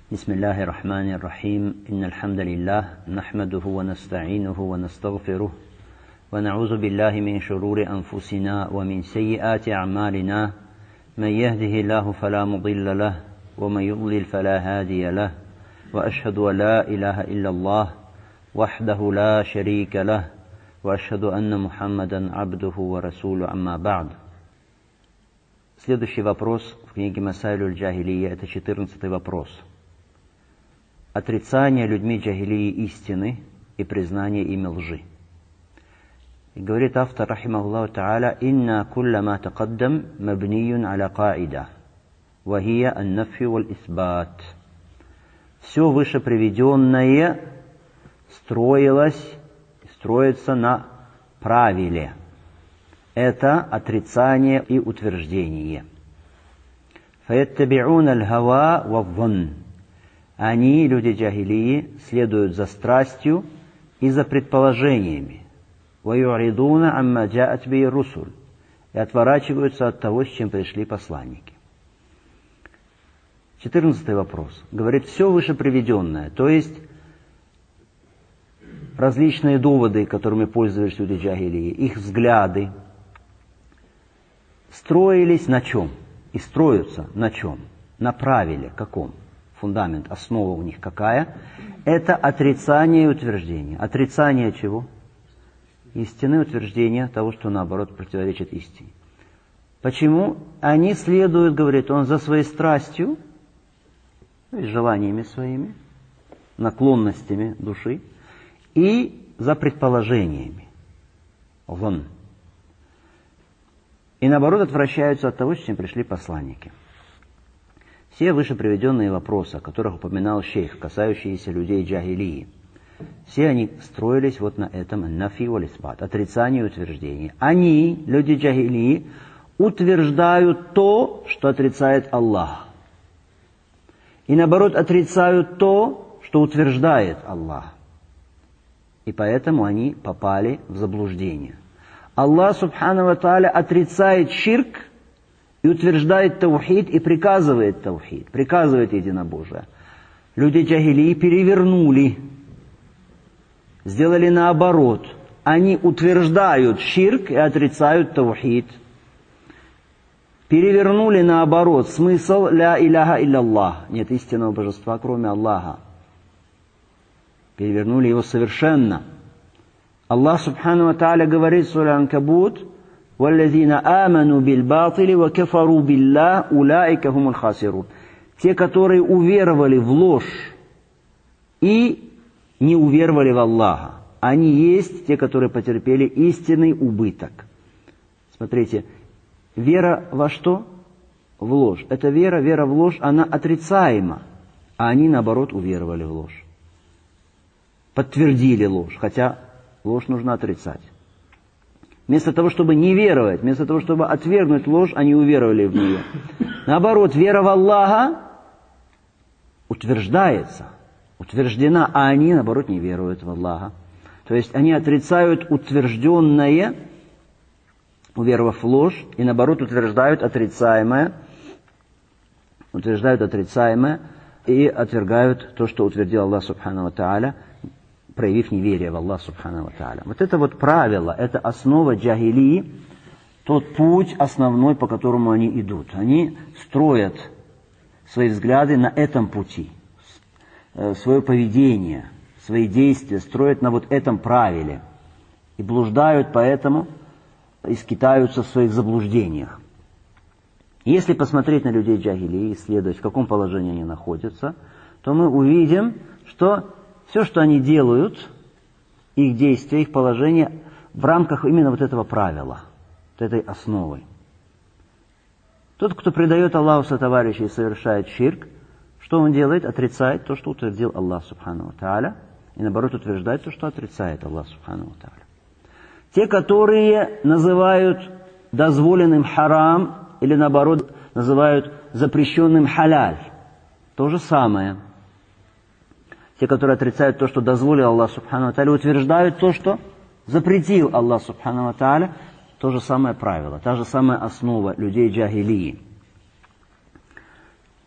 بسم الله الرحمن الرحيم إن الحمد لله نحمده ونستعينه ونستغفره ونعوذ بالله من شرور أنفسنا ومن سيئات أعمالنا من يهده الله فلا مضل له ومن يضلل فلا هادي له وأشهد أن لا إله إلا الله وحده لا شريك له وأشهد أن محمدا عبده ورسوله أما بعد. Следующий вопрос в книге Масаилюль Джахилия, это 14-й вопрос. Отрицание людьми джахилии истины и признание ими лжи. И говорит автор, рахимахуллаху та'аля, «Инна кулла ма тақаддам мабниюн аля каида, вахия ан-нафи валь-исбат». Все выше приведенное строится на правиле. Это отрицание и утверждение. فَيَتَّبِعُونَ الْهَوَى وَالظَّنِّ. Они, люди джахилии, следуют за страстью и за предположениями. وَيُعْرِضُونَ عَمَّا جَاءَتْ بِهِ الرُّسُلُ. И отворачиваются от того, с чем пришли посланники. 14-й вопрос. Говорит, все выше приведенное, то есть различные доводы, которыми пользовались люди джахилии, их взгляды, строились на чем? И строятся на чем? На правиле каком? Фундамент, основа у них какая? Это отрицание и утверждение. Отрицание чего? Истины, утверждение того, что наоборот противоречит истине. Почему? Они следуют, говорит он, за своей страстью, желаниями своими, наклонностями души и за предположениями. Вон. И наоборот отвращаются от того, с чем пришли посланники. Все выше приведенные вопросы, о которых упоминал шейх, касающиеся людей джахилии, все они строились вот на этом нафи валь-исбат, отрицание и утверждение. Они, люди джахилии, утверждают то, что отрицает Аллах. И наоборот отрицают то, что утверждает Аллах. И поэтому они попали в заблуждение. Аллах субхану ва тааля отрицает ширк и утверждает таухид и приказывает таухид, приказывает единобожие. Люди джахилии перевернули, сделали наоборот. Они утверждают ширк и отрицают таухид. Перевернули наоборот смысл ля иляха илля-Аллах. Нет истинного божества, кроме Аллаха. Перевернули его совершенно. Аллах субхану ва тааля говорит в суре Анкабут: وَالَّذِينَ آمَنُوا بِالْبَاطِلِ وَكَفَرُوا بِاللَّهِ أُولَٰئِكَ هُمُ الْخَاسِرُونَ. Те, которые уверовали в ложь и не уверовали в Аллаха, они есть те, которые потерпели истинный убыток. Смотрите, вера во что? В ложь. Эта вера в ложь, она отрицаема, а они, наоборот, уверовали в ложь. Подтвердили ложь, хотя ложь нужно отрицать. Вместо того, чтобы не веровать, вместо того, чтобы отвергнуть ложь, они уверовали в нее. Наоборот, вера в Аллаха утверждается, утверждена, а они, наоборот, не веруют в Аллаха. То есть они отрицают утвержденное, уверовав в ложь, и, наоборот, утверждают отрицаемое и отвергают то, что утвердил Аллах субхану ва тааля, проявив неверие в Аллах субхану ва тааля. Вот это вот правило, это основа джахилии, тот путь основной, по которому они идут. Они строят свои взгляды на этом пути, свое поведение, свои действия строят на вот этом правиле. И блуждают поэтому, и скитаются в своих заблуждениях. Если посмотреть на людей джахилии, исследовать, в каком положении они находятся, то мы увидим, что все, что они делают, их действия, их положение, в рамках именно вот этого правила, вот этой основы. Тот, кто предает Аллаху сотоварища и совершает ширк, что он делает? Отрицает то, что утвердил Аллах субхану ва тааля, и наоборот утверждает то, что отрицает Аллах субхану ва тааля. Те, которые называют дозволенным харам, или наоборот называют запрещенным халяль, то же самое. Те, которые отрицают то, что дозволил Аллах субхану ва тааля, утверждают то, что запретил Аллах субхану ва тааля, то же самое правило, та же самая основа людей джахилии.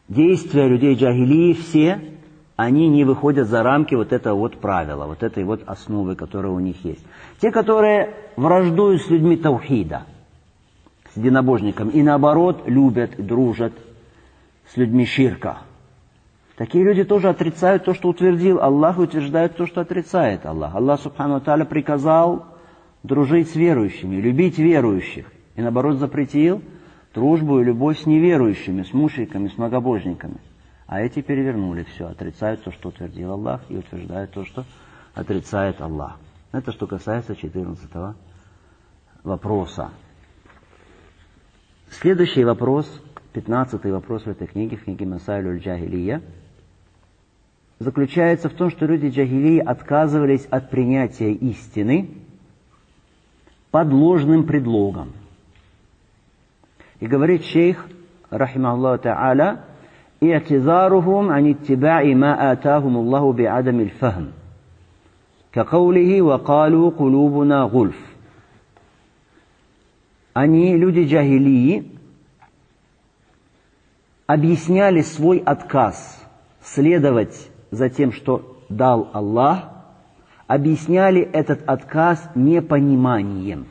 действия людей джахилии все, они не выходят за рамки вот этого вот правила, вот этой вот основы, которая у них есть. Те, которые враждуют с людьми таухида, с единобожником, и наоборот любят и дружат с людьми ширка. Такие люди тоже отрицают то, что утвердил Аллах, и утверждают то, что отрицает Аллах. Аллах, субхану ва тааля, приказал дружить с верующими, любить верующих, и наоборот запретил дружбу и любовь с неверующими, с мушриками, с многобожниками. А эти перевернули все, отрицают то, что утвердил Аллах, и утверждают то, что отрицает Аллах. Это что касается 14 вопроса. Следующий вопрос, 15-й вопрос в этой книге, в книге Масаиль аль-Джахилия, заключается в том, что люди джахилии отказывались от принятия истины под ложным предлогом. И говорит шейх, рахимахуллаху та'аля, «И'тизарухум ан иттиба'i ма атахум Аллаху би'адами аль-фахм, кақаулихи ва калу кулубуна гульф». Они, люди джахилии, объясняли свой отказ следовать за тем, что дал Аллах, объясняли этот отказ непониманием.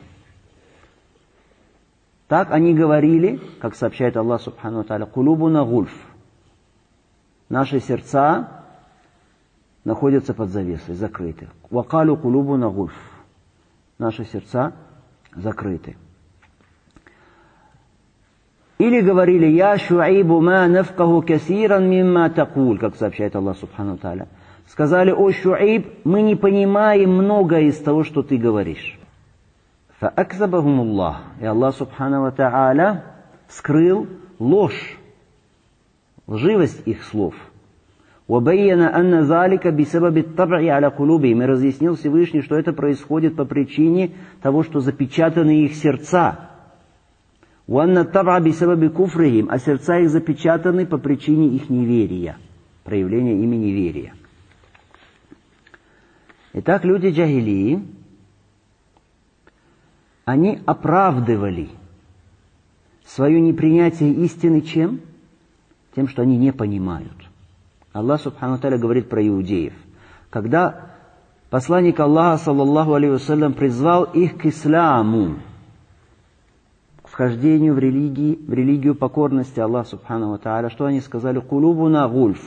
Так они говорили, как сообщает Аллах субхану ва тааля, «Кулубуна гульф». Наши сердца находятся под завесой, закрыты. «Вакалу кулубуна гульф». Наши сердца закрыты. Или говорили, «Я Шуайбу ма нафкаху касиран мимма такуль», как сообщает Аллах субхану ва тааля. Сказали, «О Шуайб, мы не понимаем многое из того, что ты говоришь». فَأَكْذَبَهُمُ اللَّهُ. И Аллах субхану ва тааля скрыл ложь, лживость их слов. وَبَيَّنَ أَنَّ ذَلِكَ بِسَبَبِ الطَّبْعِ عَلَى قُلُوبِهِمْ. И разъяснил Всевышний, что это происходит по причине того, что запечатаны их сердца. وَأَنَّ الطَّبْعَ بِسَبَبِ كُفْرِهِمْ. А сердца их запечатаны по причине их неверия, проявления ими неверия. Итак, люди джахилии, они оправдывали свое непринятие истины чем? Тем, что они не понимают. Аллах субхану ва тааля говорит про иудеев. Когда посланник Аллаха, саллаллаху алейхи вассалям, призвал их к исламу, к вхождению в религию покорности Аллаху субхану ва тааля, что они сказали? «Кулубуна гульф».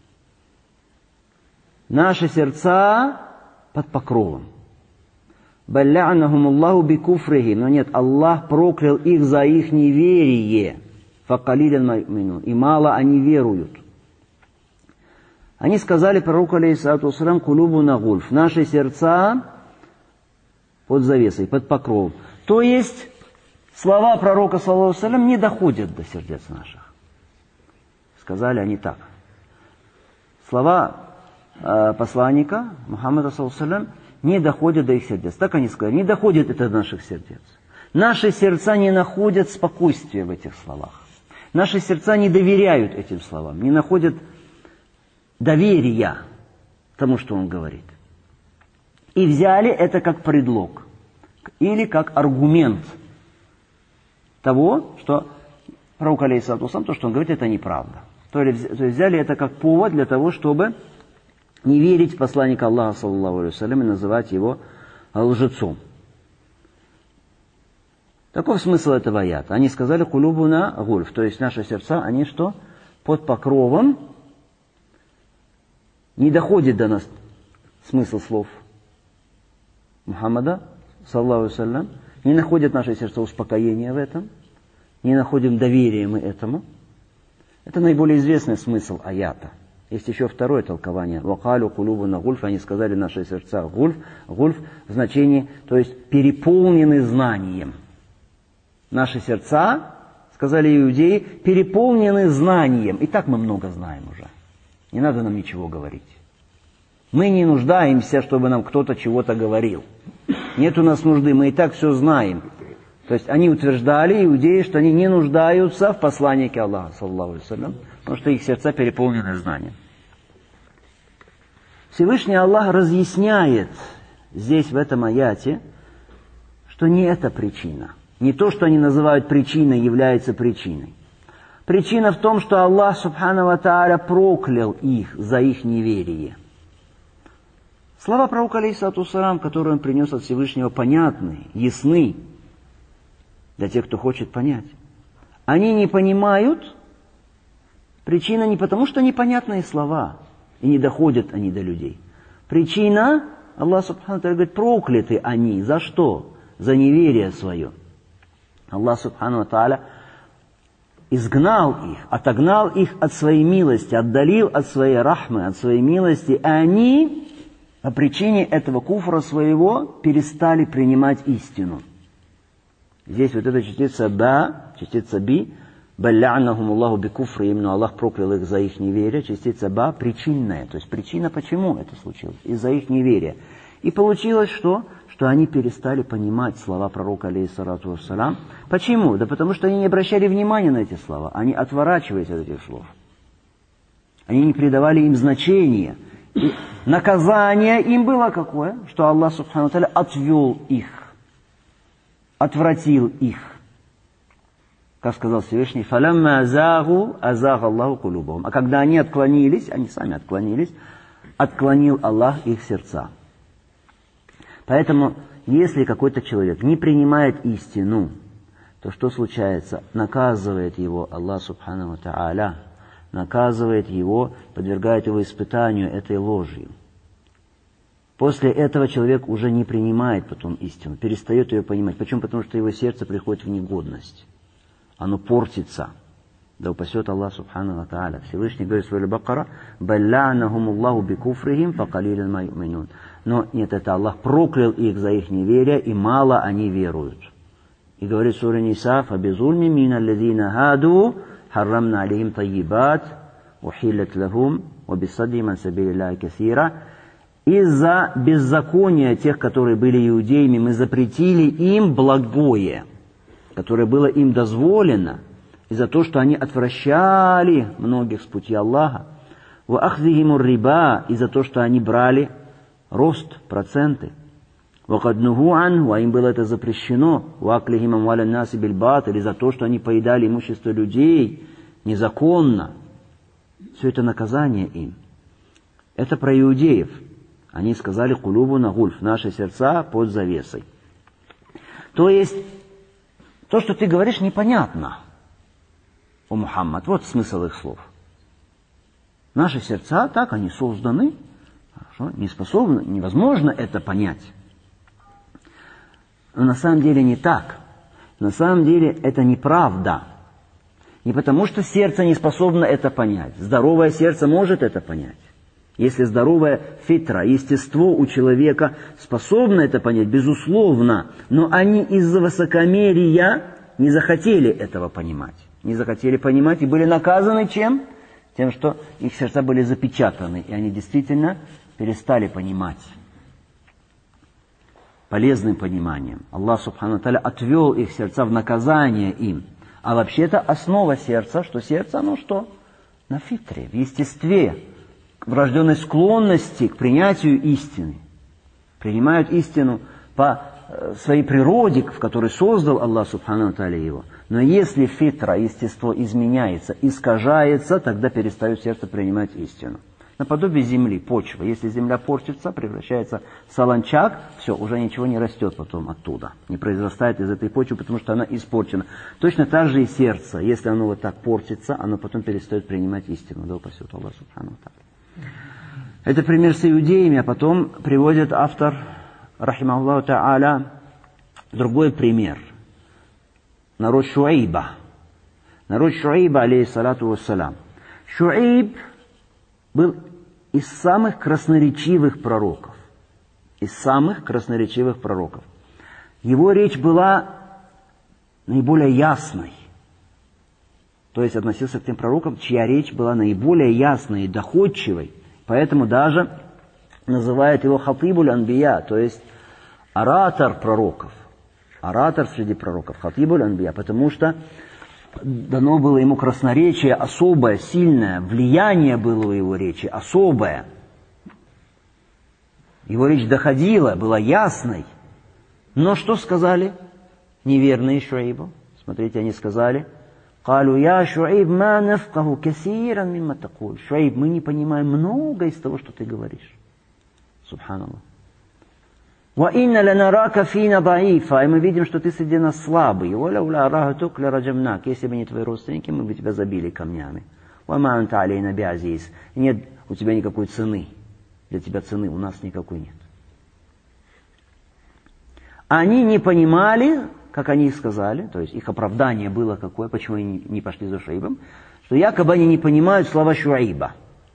Наши сердца под покровом. «Баллянахум Аллаху бикуфрихи». Но нет, Аллах проклял их за их неверие. «Факалилян майминун». И мало они веруют. Они сказали пророку, алейхиссалату вассалям, «Кулубуна гульф». Наши сердца под завесой, под покровом. То есть, слова пророка, саллаллаху алейхи вассалям, не доходят до сердец наших. Сказали они так. Слова посланника Мухаммада, саллаллаху алейхи вассалям, не доходят до их сердец. Так они сказали, не доходит это до наших сердец. Наши сердца не находят спокойствия в этих словах. Наши сердца не доверяют этим словам, не находят доверия тому, что он говорит. И взяли это как предлог или как аргумент того, что пророк, алейхиссалату вассалям, то, что он говорит, это неправда. То есть взяли это как повод для того, чтобы не верить в посланника Аллаха, саллаллаху алейхи вассалям, и называть его лжецом. Таков смысл этого аята. Они сказали «Кулубуна гульф», то есть наши сердца, они что? Под покровом. Не доходит до нас смысл слов Мухаммада, саллаллаху алейхи вассалям. Не находят наши сердца успокоения в этом. Не находим доверия мы этому. Это наиболее известный смысл аята. Есть еще второе толкование. «Вакалю кулубуна гульф». Они сказали, наши сердца гульф. Гульф в значении, то есть переполнены знанием. Наши сердца, сказали иудеи, переполнены знанием. И так мы много знаем уже. Не надо нам ничего говорить. Мы не нуждаемся, чтобы нам кто-то чего-то говорил. Нет у нас нужды, мы и так все знаем. То есть они утверждали, иудеи, что они не нуждаются в посланнике Аллаха, саллаллаху алейхи вассалям, потому что их сердца переполнены знанием. Всевышний Аллах разъясняет здесь, в этом аяте, что не это причина. Не то, что они называют причиной, является причиной. Причина в том, что Аллах Субхану ва Тааля проклял их за их неверие. Слова пророка алейхиссалату вассалам, которые он принес от Всевышнего, понятны, ясны для тех, кто хочет понять. Они не понимают, причина не потому, что непонятные слова, и не доходят они до людей. Причина, Аллах Субхану ва Тааля говорит, прокляты они. За что? За неверие свое. Аллах Субхану ва Тааля изгнал их, отогнал их от своей милости, отдалил от своей рахмы, от своей милости, и они по причине этого куфра своего перестали принимать истину. Здесь вот эта частица «ба», частица «би», «баллянахум Аллаху би куфри», именно Аллах проклял их за их неверие, частица «ба» причинная, то есть причина, почему это случилось, из-за их неверия. И получилось что? Что они перестали понимать слова пророка, алейхиссалату вассалам. Почему? Да потому что они не обращали внимания на эти слова, они отворачивались от этих слов. Они не придавали им значения. И наказание им было какое? Что Аллах Субхану ва Тааля отвел их, отвратил их. Как сказал Всевышний, «Фалямма азагу, азага Аллаху кулубахум». А когда они отклонились, они сами отклонились, отклонил Аллах их сердца. Поэтому, если какой-то человек не принимает истину, то что случается? Наказывает его Аллах Субхану ва Тааля, наказывает его, подвергает его испытанию этой ложью. После этого человек уже не принимает потом истину, перестает ее понимать. Почему? Потому что его сердце приходит в негодность. Оно портится. Да упасет Аллах Субхану ва Тааля. Всевышний говорит в суре Бакара, «Баллянахум Аллаху би куфрихим, факалилин ма ю'минун». Но нет, это Аллах проклял их за их неверие, и мало они веруют. И говорит в суре Ниса, «Фабизульми мин аллазина хаду, харрамна алейхим тайибат, ухиллат лахум, вабисаддихим ан сабилиллахи касира». Из-за беззакония тех, которые были иудеями, мы запретили им благое, которое было им дозволено, и за то, что они отвращали многих с пути Аллаха, ва ахзихиму риба, и за то, что они брали рост, проценты, ва каднуху анху, а им было это запрещено, ва аклихим амваля наси биль батиль, и за то, что они поедали имущество людей незаконно. Все это наказание им. Это про иудеев. Они сказали «Кулубуна гульф», наши сердца под завесой. То есть, то, что ты говоришь, непонятно, о Мухаммад. Вот смысл их слов. Наши сердца, так они созданы, хорошо, не способны, невозможно это понять. Но на самом деле не так. На самом деле это неправда. Не потому, что сердце не способно это понять. Здоровое сердце может это понять. Если здоровая фитра, естество у человека способно это понять, безусловно, но они из-за высокомерия не захотели этого понимать. Не захотели понимать и были наказаны чем? Тем, что их сердца были запечатаны, и они действительно перестали понимать. Полезным пониманием. Аллах Субхану ва Тааля отвел их сердца в наказание им. А вообще-то основа сердца, что сердце, оно что? На фитре, в естестве. Врожденной склонности к принятию истины. Принимают истину по своей природе, в которой создал Аллах Субхану ва Тааля его. Но если фитра, естество изменяется, искажается, тогда перестает сердце принимать истину. Наподобие земли, почвы. Если земля портится, превращается в солончак, все, уже ничего не растет потом оттуда. Не произрастает из этой почвы, потому что она испорчена. Точно так же и сердце. Если оно вот так портится, оно потом перестает принимать истину. Да упасет Аллах Субхану ва Тааля. Это пример с иудеями, а потом приводит автор, рахимахуллаху та'аля, другой пример. Народ Шуайба. Народ Шуайба, алейхиссалату вассалам. Шуайб был из самых красноречивых пророков. Из самых красноречивых пророков. Его речь была наиболее ясной. То есть относился к тем пророкам, чья речь была наиболее ясной и доходчивой. Поэтому даже называют его хатибуль анбия, то есть оратор пророков. Оратор среди пророков, хатибуль анбия, потому что дано было ему красноречие особое, сильное, влияние было у его речи особое. Его речь доходила, была ясной. Но что сказали неверные Шуайбу? Смотрите, они сказали: قالوا يا شعيب ما نفقه كثيرا مما تقول. Шуайб, мы не понимаем много из того, что ты говоришь. Субханаллах. وَإِنَّ لَنَرَاكَ فِينَا ضَعِيفًا. И мы видим, что ты среди нас слабый. وَلَوْلَا رَهْتُكَ لَرَجَمْنَاكَ. Если бы не твои родственники, мы бы тебя забили камнями. وَمَا أَنْتَ عَلَيْنَا بِعَزِيزٍ. Нет у тебя никакой цены. Для тебя цены у нас никакой нет. Они не понимали, как они и сказали, то есть их оправдание было какое, почему они не пошли за Шуайбом, что якобы они не понимают слова Шуайба.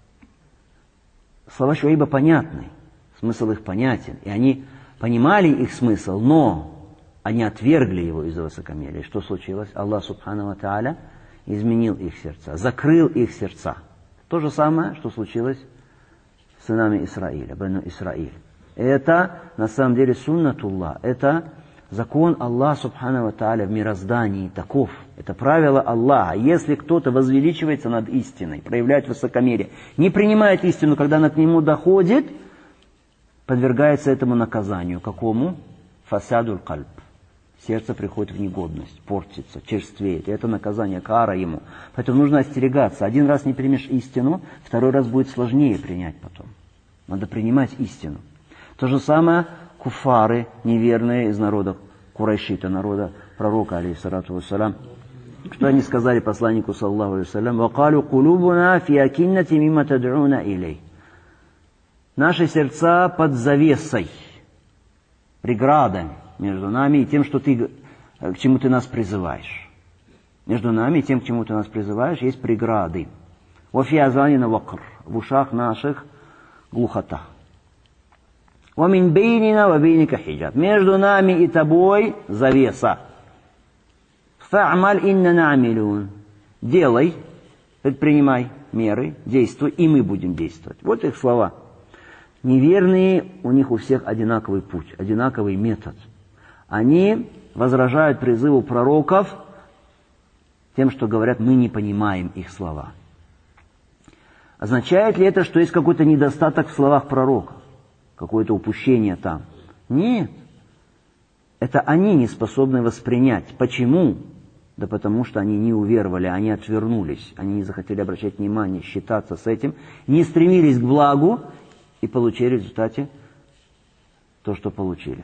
Слова Шуайба понятны, смысл их понятен, и они понимали их смысл, но они отвергли его из-за высокомерия. Что случилось? Аллах Субхану ва Тааля изменил их сердца, закрыл их сердца. То же самое, что случилось с сынами Исраиля, Бану Исраиль. Это на самом деле суннатуллах, это закон Аллаха Субхану ва Тааля в мироздании таков. Это правило Аллаха. Если кто-то возвеличивается над истиной, проявляет высокомерие, не принимает истину, когда она к нему доходит, подвергается этому наказанию. Какому? Фасадуль кальб. Сердце приходит в негодность, портится, черствеет. И это наказание, кара ему. Поэтому нужно остерегаться. Один раз не примешь истину, второй раз будет сложнее принять потом. Надо принимать истину. То же самое куфары, неверные из народа Курайшита, народа пророка, алейхиссалату вассалям. Что они сказали посланнику, саллаллаху алейхи вассалям? «Вакалю кулубуна фи акиннати мимма тад'уна илей». Наши сердца под завесой, преградой между нами и тем, что к чему ты нас призываешь. Между нами и тем, к чему ты нас призываешь, есть преграды. «Вафи азанина вакр». В ушах наших глухота. وَمِنْ بَيْنِنَا وَبَيْنِكَ حِجَابٌ. Между нами и тобой завеса. فَعْمَلْ إِنَّنَا عَامِلُونَ. Делай, предпринимай меры, действуй, и мы будем действовать. Вот их слова. Неверные, у них у всех одинаковый путь, одинаковый метод. Они возражают призыву пророков тем, что говорят, мы не понимаем их слова. Означает ли это, что есть какой-то недостаток в словах пророков? Какое-то упущение там? Нет. Это они не способны воспринять. Почему? Да потому что они не уверовали, они отвернулись, они не захотели обращать внимание, считаться с этим, не стремились к благу и получили в результате то, что получили.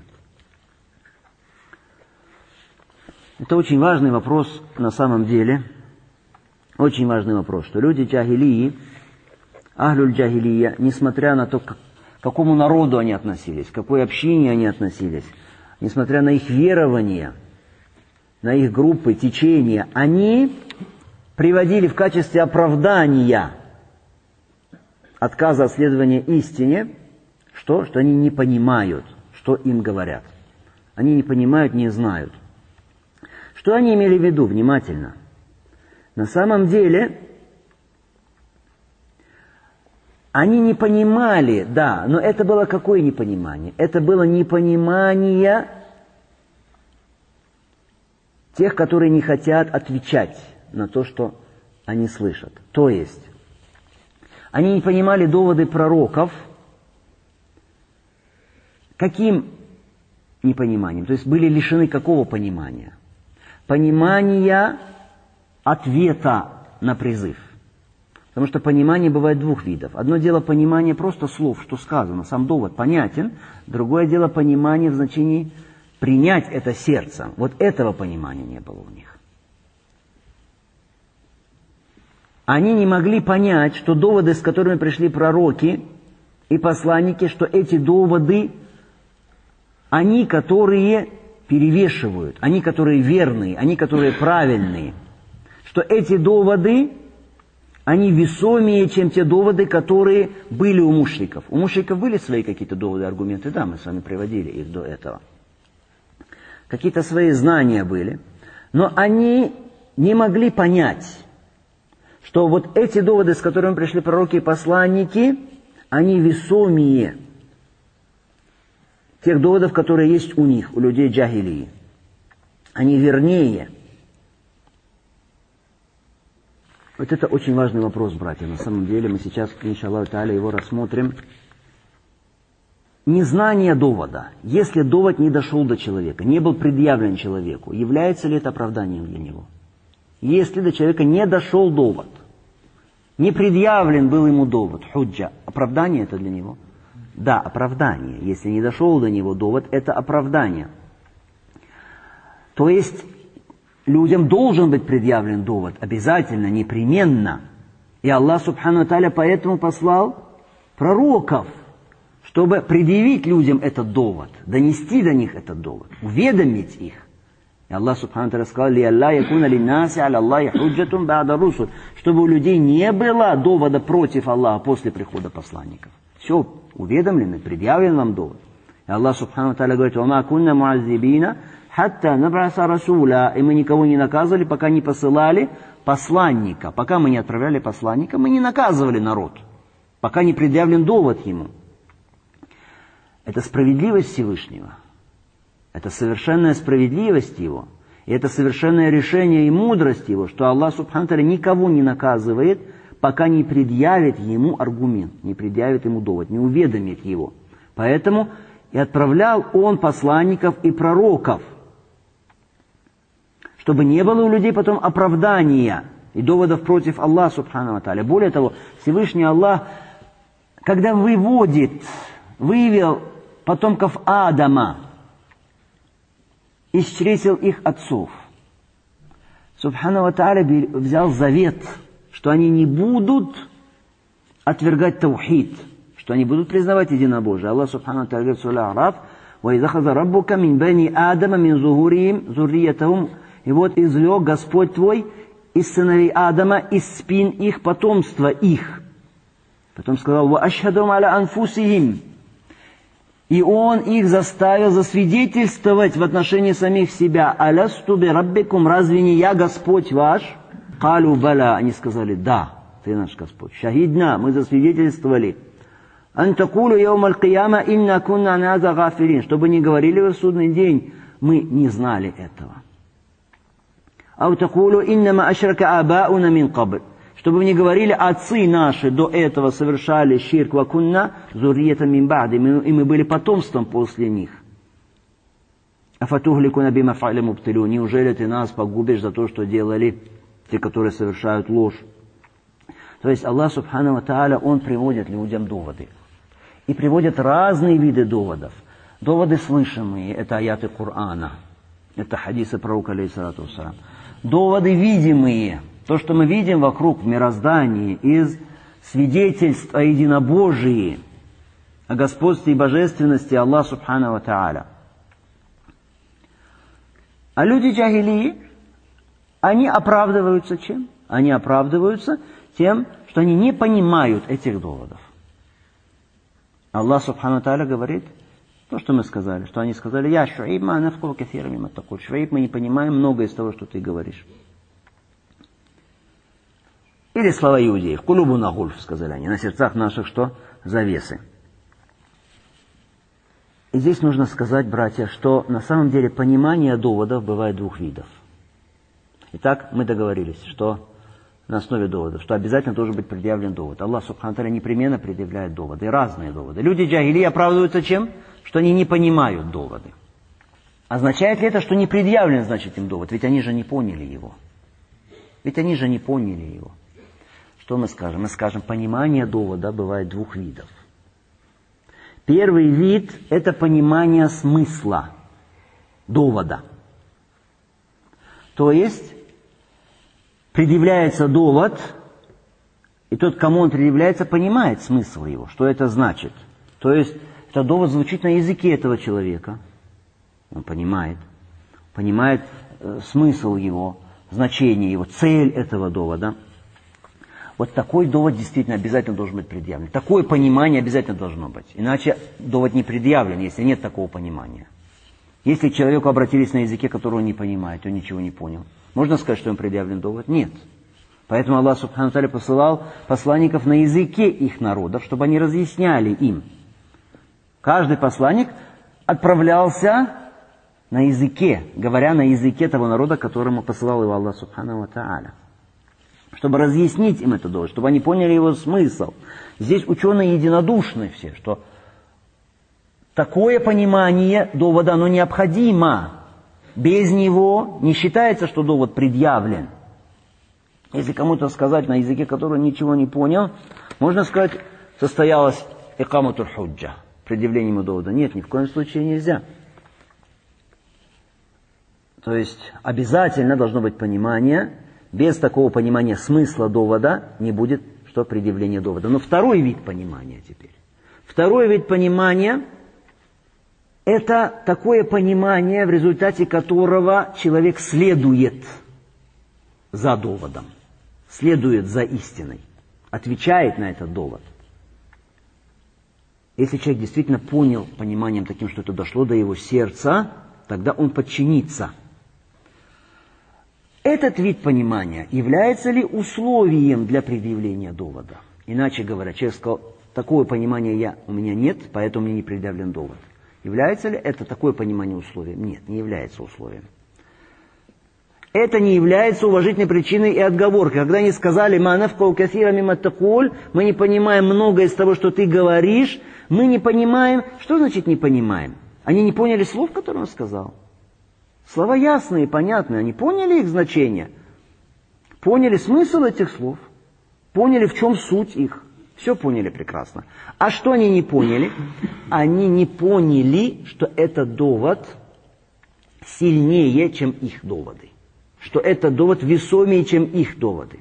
Это очень важный вопрос на самом деле. Очень важный вопрос, что люди джахилии, ахлюль джахилия, несмотря на то, к какому народу они относились, к какой общине они относились, несмотря на их верования, на их группы, течения, они приводили в качестве оправдания отказа от следования истине, что они не понимают, что им говорят. Они не понимают, не знают. Что они имели в виду? Внимательно. На самом деле, они не понимали, да, но это было какое непонимание? Это было непонимание тех, которые не хотят отвечать на то, что они слышат. То есть, они не понимали доводы пророков. Каким непониманием? То есть, были лишены какого понимания? Понимания ответа на призыв. Потому что понимание бывает двух видов. Одно дело понимание просто слов, что сказано, сам довод понятен. Другое дело понимание в значении принять это сердцем. Вот этого понимания не было у них. Они не могли понять, что доводы, с которыми пришли пророки и посланники, что эти доводы, они, которые перевешивают, они, которые верные, они, которые правильные. Что эти доводы, они весомее, чем те доводы, которые были у мушриков. У мушриков были свои какие-то доводы, аргументы, да, мы с вами приводили их до этого. Какие-то свои знания были. Но они не могли понять, что вот эти доводы, с которыми пришли пророки и посланники, они весомее тех доводов, которые есть у них, у людей джахилии. Они вернее. Вот это очень важный вопрос, братья. На самом деле мы сейчас, иншаллаху тааля, его рассмотрим. Незнание довода. Если довод не дошел до человека, не был предъявлен человеку, является ли это оправданием для него? если до человека не дошел довод. Не предъявлен был ему довод, худжа. Оправдание это для него? Да, оправдание. Если не дошел до него довод, это оправдание. То есть людям должен быть предъявлен довод, обязательно, непременно. И Аллах Субхану ва Тааля поэтому послал пророков, чтобы предъявить людям этот довод, донести до них этот довод, уведомить их. И Аллах Субхану ва Тааля сказал: «Лиалла якуна линнаси аля Аллахи худжатун ба'да русуль», чтобы у людей не было довода против Аллаха после прихода посланников. Все уведомлены, предъявлен вам довод. И Аллах Субхану ва Тааля говорит: «Вама кунна муаззибина хатта наб'аса расуля», и мы никого не наказывали, пока не посылали посланника. Пока мы не отправляли посланника, мы не наказывали народ, пока не предъявлен довод ему. Это справедливость Всевышнего. Это совершенная справедливость Его. И это совершенное решение и мудрость Его, что Аллах Субхану ва Тааля никого не наказывает, пока не предъявит ему аргумент, не предъявит ему довод, не уведомит его. Поэтому и отправлял Он посланников и пророков, чтобы не было у людей потом оправдания и доводов против Аллаха Субхану ва Тааля. Более того, Всевышний Аллах, когда вывел потомков Адама из чресел их отцов, Субхану ва Тааля взял завет, что они не будут отвергать таухид, что они будут признавать единобожие. Аллах Субхану ва Тааля говорит в суре А'раф: «Ваиз ахаза раббука мин бани Адама мин зухурихим зурриятахум». И вот извлек Господь твой из сыновей Адама, из спин их, потомства их. Потом сказал: «Ва ашхадум аля анфусихим». И Он их заставил засвидетельствовать в отношении самих себя: «Алясту би раббикум», разве не я Господь ваш? «Калу бала», они сказали: «Да, ты наш Господь». «Шахидна», мы засвидетельствовали. «Ан такулу яум аль-кияма инна кунна ан аза гафилин», чтобы не говорили в судный день: мы не знали этого. «Ау такулу иннама ашрака абауна мин кабл», чтобы вы не говорили: отцы наши до этого совершали ширк, ва кунна зурриятан мин ба'ди, и мы были потомством после них. «Афатухликуна бима фа'ля мубтилун», неужели ты нас погубишь за то, что делали те, которые совершают ложь? То есть Аллах Субхану ва Тааля, Он приводит людям доводы. И приводит разные виды доводов. Доводы слышимые, это аяты Корана, это хадисы пророка, алейхиссалату вассалям. Доводы видимые, то, что мы видим вокруг в мироздании, из свидетельств о единобожии, о господстве и божественности Аллаха Субхану ва Тааля. А люди джахилии, они оправдываются чем? Они оправдываются тем, что они не понимают этих доводов. Аллах Субхану ва Тааля говорит то, что мы сказали, что они сказали: «Я Шуайб, ма нафкуху кафира мимма такуль». Шуайб, мы не понимаем многое из того, что ты говоришь. Или слова иудеев: «Кулубуна гульф», сказали они, на сердцах наших что? Завесы. И здесь нужно сказать, братья, что на самом деле понимание доводов бывает двух видов. Итак, мы договорились, что на основе доводов, что обязательно должен быть предъявлен довод. Аллах Субхану ва Тааля непременно предъявляет доводы, разные доводы. Люди джахили оправдываются чем? Что они не понимают доводы. Означает ли это, что не предъявлен, значит, им довод? Ведь они же не поняли его. Что мы скажем? Мы скажем, понимание довода бывает двух видов. Первый вид – это понимание смысла довода. То есть, предъявляется довод, и тот, кому он предъявляется, понимает смысл его, что это значит. То есть, этот довод звучит на языке этого человека. Он понимает смысл его, значение его, цель этого довода. Вот такой довод действительно обязательно должен быть предъявлен. Такое понимание обязательно должно быть. Иначе довод не предъявлен, если нет такого понимания. Если к человеку обратились на языке, которого он не понимает, он ничего не понял, можно сказать, что им предъявлен довод? Нет. Поэтому Аллах Субхану ва Тааля посылал посланников на языке их народов, чтобы они разъясняли им. Каждый посланник отправлялся на языке, говоря на языке того народа, которому посылал его Аллах Субхану ва Тааля, чтобы разъяснить им это довод, чтобы они поняли его смысл. Здесь ученые единодушны все, что такое понимание довода, оно необходимо. Без него не считается, что довод предъявлен. Если кому-то сказать на языке, который ничего не понял, можно сказать, состоялось икаматуль худжа, предъявление ему довода. Нет, ни в коем случае нельзя. То есть обязательно должно быть понимание. Без такого понимания смысла довода не будет предъявление довода. Но второй вид понимания теперь. Второй вид понимания – это такое понимание, в результате которого человек следует за доводом, следует за истиной, отвечает на этот довод. Если человек действительно понял пониманием таким, что это дошло до его сердца, тогда он подчинится. Этот вид понимания является ли условием для предъявления довода? Иначе говоря, человек сказал, такого понимания у меня нет, поэтому мне не предъявлен довод. Является ли это такое понимание условием? Нет, не является условием. Это не является уважительной причиной и отговоркой. Когда они сказали, «Ма нафкау кафира мимма такуль», мы не понимаем многое из того, что ты говоришь, мы не понимаем. Что значит не понимаем? Они не поняли слов, которые он сказал. Слова ясные, понятные, они поняли их значение, поняли смысл этих слов, поняли, в чем суть их. Все поняли прекрасно. А что они не поняли? Они не поняли, что этот довод сильнее, чем их доводы. Что этот довод весомее, чем их доводы.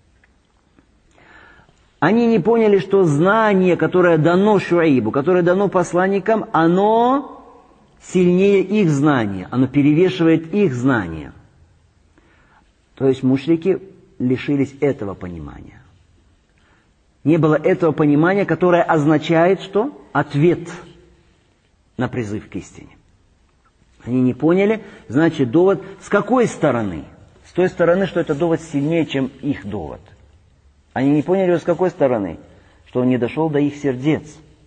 Они не поняли, что знание, которое дано Шуайбу, которое дано посланникам, оно сильнее их знания, оно перевешивает их знания. То есть мушрики лишились этого понимания. Не было этого понимания, которое означает, что? Ответ на призыв к истине. Они не поняли, значит, довод с какой стороны? С той стороны, что этот довод сильнее, чем их довод. Они не поняли, с какой стороны? Что он не дошел до их сердец.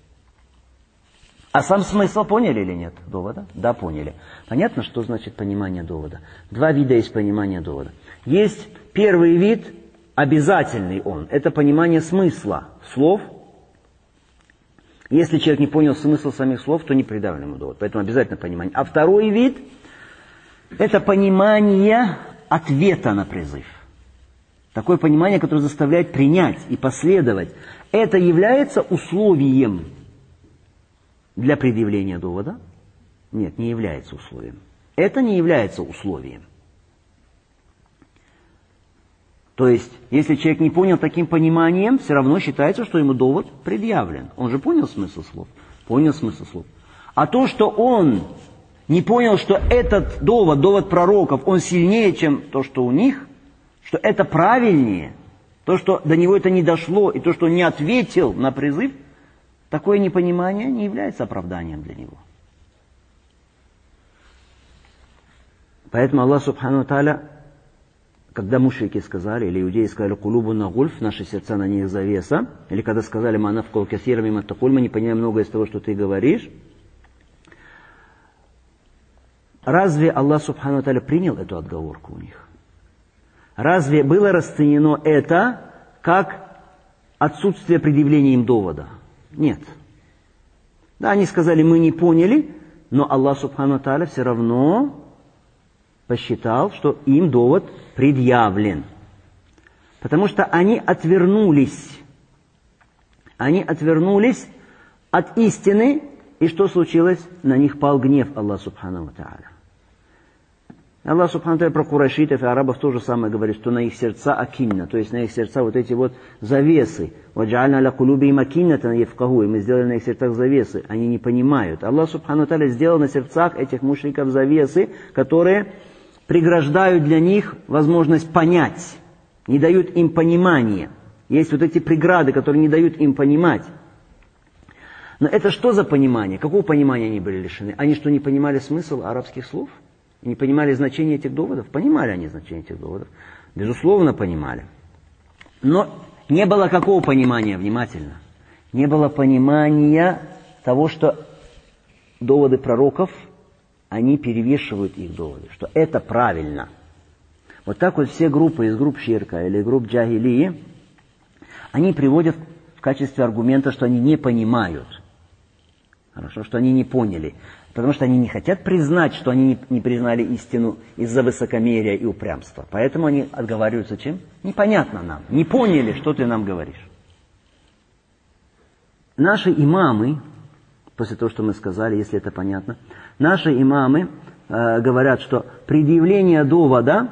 А сам смысл поняли или нет довода? Да, поняли. Понятно, что значит понимание довода? Два вида есть понимания довода. Есть первый вид, обязательный он. Это понимание смысла слов. Если человек не понял смысл самих слов, то не предъявлен ему довод. Поэтому обязательно понимание. А второй вид – это понимание ответа на призыв. Такое понимание, которое заставляет принять и последовать. Это является условием для предъявления довода? Нет, не является условием. Это не является условием. То есть, если человек не понял таким пониманием, все равно считается, что ему довод предъявлен. Он же понял смысл слов. Понял смысл слов. А то, что он не понял, что этот довод, довод пророков, он сильнее, чем то, что у них, что это правильнее, то, что до него это не дошло, и то, что он не ответил на призыв, такое непонимание не является оправданием для него. Поэтому Аллах Субхану ва Тааля, когда мушрики сказали, или иудеи сказали, «Кулубуна гульф», наши сердца на них завеса, или когда сказали, «Ма нафкау касира мимма такуль», мы не понимаем многое из того, что ты говоришь, разве Аллах Субхану ва Тааля принял эту отговорку у них? Разве было расценено это как отсутствие предъявления им довода? Нет. Да, они сказали, мы не поняли, но Аллах Субхану ва Тааля все равно посчитал, что им довод предъявлен. Потому что они отвернулись. Они отвернулись от истины, и что случилось? На них пал гнев Аллаха Субхану ва Тааля. Аллах Субхану ва Тааля про курайшитов и арабов тоже самое говорит, что на их сердца акинна, то есть на их сердца вот эти вот завесы. وَجَعَلْنَا لَقُلُوبِهِمْ أَكِنَّةً يَفْقَهُونَ, и мы сделали на их сердцах завесы, они не понимают. Аллах Субхану ва Тааля сделал на сердцах этих мушриков завесы, которые преграждают для них возможность понять, не дают им понимания. Есть вот эти преграды, которые не дают им понимать. Но это что за понимание? Какого понимания они были лишены? Они что, не понимали смысл арабских слов? Не понимали значение этих доводов? Понимали они значение этих доводов? Безусловно, понимали. Но не было какого понимания, внимательно? Не было понимания того, что доводы пророков, они перевешивают их доводы, что это правильно. Вот так вот все группы из групп ширка или групп джахилии, они приводят в качестве аргумента, что они не понимают. Хорошо, что они не поняли. Потому что они не хотят признать, что они не признали истину из-за высокомерия и упрямства. Поэтому они отговариваются чем? Непонятно нам. Не поняли, что ты нам говоришь. Наши имамы, после того, что мы сказали, если это понятно, наши имамы говорят, что предъявление довода,